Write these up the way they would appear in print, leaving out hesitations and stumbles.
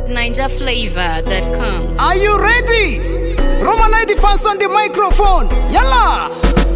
NigerFlavor.com. Are you ready? Roman ID fans on the microphone. Yalla!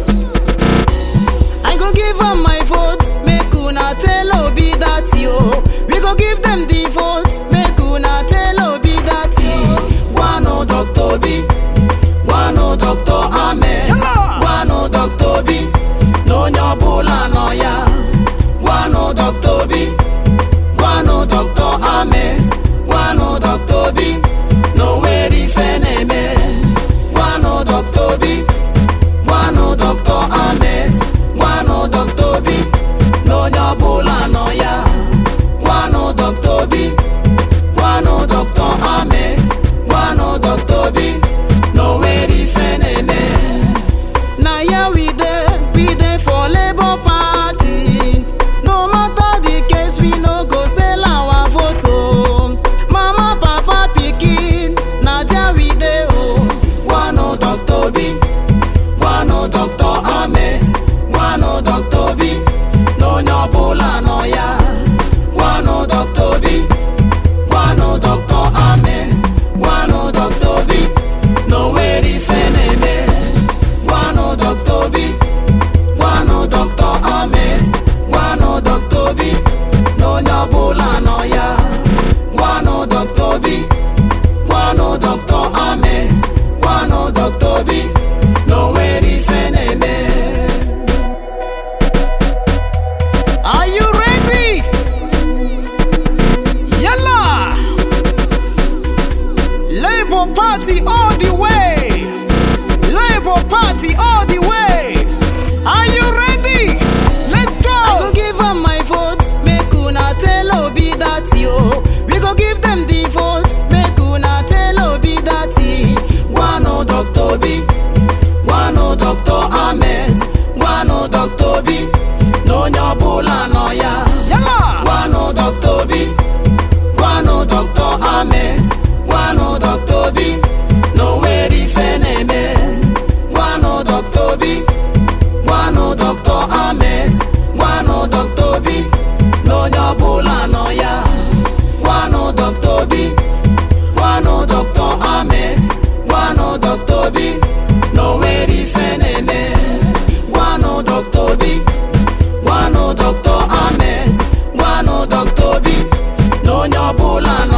I go give them my votes. Make una tell Obi that yo. We go give them the votes. Make una tell Obi that yo. Wano Dr. Obi. Wano Dr. Ahmed. Wano Dr. Obi. No nyobula no ya. Wano Dr. Obi. Wano Dr. Ahmed. Wano Dr. Obi. No way defeneme. Wano Dr. Obi. Wano Dr. Ahmed. Wano Dr. Obi. No nyobula no ya. Wano Dr. Obi. Wano Dr. Ahmed. Wano Dr. Obi. No way defeneme. Now yeah we there for Labour Party. No matter the case, we no go sell our photo. Mama, papa, pikin, now there we there oh. Wano Dr. Obi. Wano Dr. Ahmed. Wano Dr. Obi. No nyobula no ya. Wano Dr. Obi. Wano Dr. Ahmed. Wano Dr. Obi. No way defeneme. Wano Dr. Obi. Wano Dr. Ahmed. Wano Dr. Obi. No nyobula no ya. Wano Dr. Obi. Wano Dr. Ahmed. Wano Dr. Obi. No way defeneme. Are you ready? Yalla! Labour Party all the way! Labour Party all the way! Are you ready? Let's go! I go give them my votes. Make una tell Obi that yo. We go give them the votes. Make una tell Obi that he. Wano Dr. Obi. Wano Dr. Ahmed. Wano Dr. Obi. No nyobula no ya. Yalla! Wano Dr. Obi. Wano Dr. Ahmed. Wano Dr. Obi. No way defeneme. Wano Dr. Obi. Wano Dr. Ahmed. Wano Dr. Obi. No nyobula no ya. Wano Dr. Obi. Wano Dr. Ahmed. Wano Dr. Obi. No way defeneme. Wano Dr. Obi. Wano Dr. Ahmed. Wano Dr. Obi. No nyobula